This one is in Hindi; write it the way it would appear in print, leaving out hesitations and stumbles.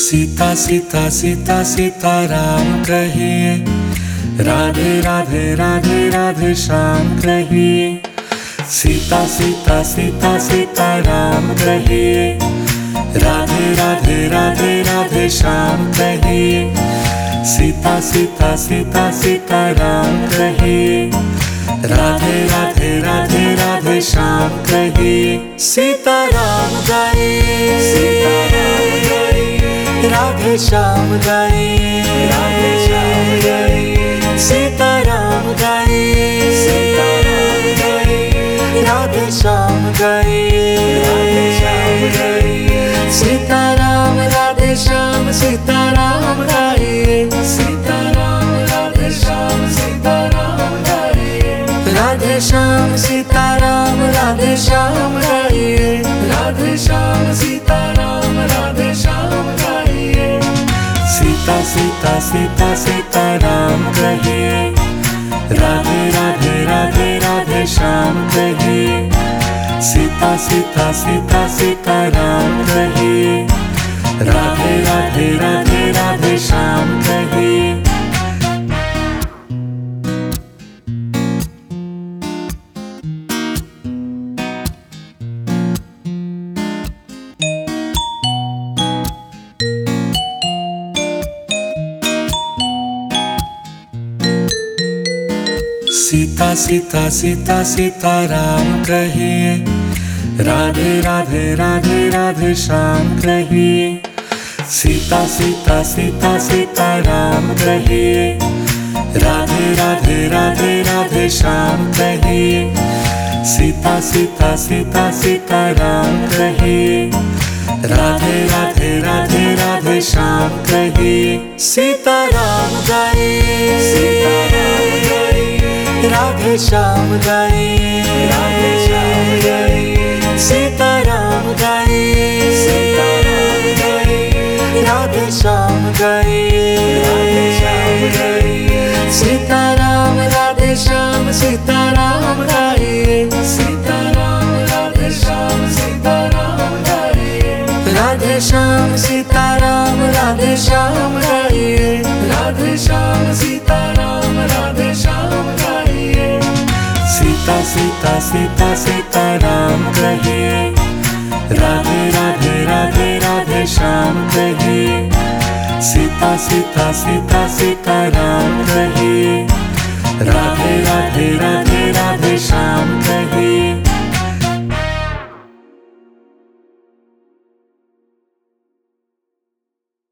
सीता सीता सीता सीताराम कहिए, राधे राधे राधे राधे श्याम कहिए। सीता सीता सीता सीताराम कहिए, राधे राधे राधे राधे श्याम कहिए। सीता सीता सीता सीताराम कहिए, राधे राधे राधे राधे श्याम कहिए। सीताराम गाइए, सीताराम गाइए, राधे श्याम गाइए, राधे श्याम गाइए। सीताराम गाइए, सीताराम गाइए, राधे श्याम गाइए, राधे श्याम गाइए। सीताराम राधे श्याम सीताराम गाइए, सीताराम राधे श्याम सीताराम गाइए। राधे श्याम सीताराम राधे श्याम गाइए, राधे श्याम सीताराम राधे श्याम गाइए। सीता सीता सीता सीताराम कहिए, राधे राधे राधे राधे श्याम कहिए। सीता सीता सीता सीताराम कहिए, राधे राधे राधे राधे श्याम कहिए। सीता सीता सीता सीताराम कहिए, राधे राधे राधे राधे श्याम कहिए। सीता सीता सीता सीताराम कहिए, राधे राधे राधे राधे श्याम कहिए। सीता सीता सीता सीताराम कहिए, राधे राधे राधे राधे श्याम कहिए। सीताराम गाइए, सीताराम गाइए, राधे श्याम गाइए, राधे श्याम गाइए। सीताराम गाइए, सीताराम गाइए, राधे श्याम गाइए, राधे श्याम गाइए। सीताराम राधे श्याम सीताराम गाइए, सीताराम राधे श्याम सीताराम गाइए। राधे श्याम सीताराम राधे श्याम गाइए, राधे श्याम सीताराम राधे श्याम गाइए। सीता सीता सीता सीताराम कहिए, राधे राधे राधे राधे श्याम कहिए। सीता सीता सीता सीताराम कहिए, राधे राधे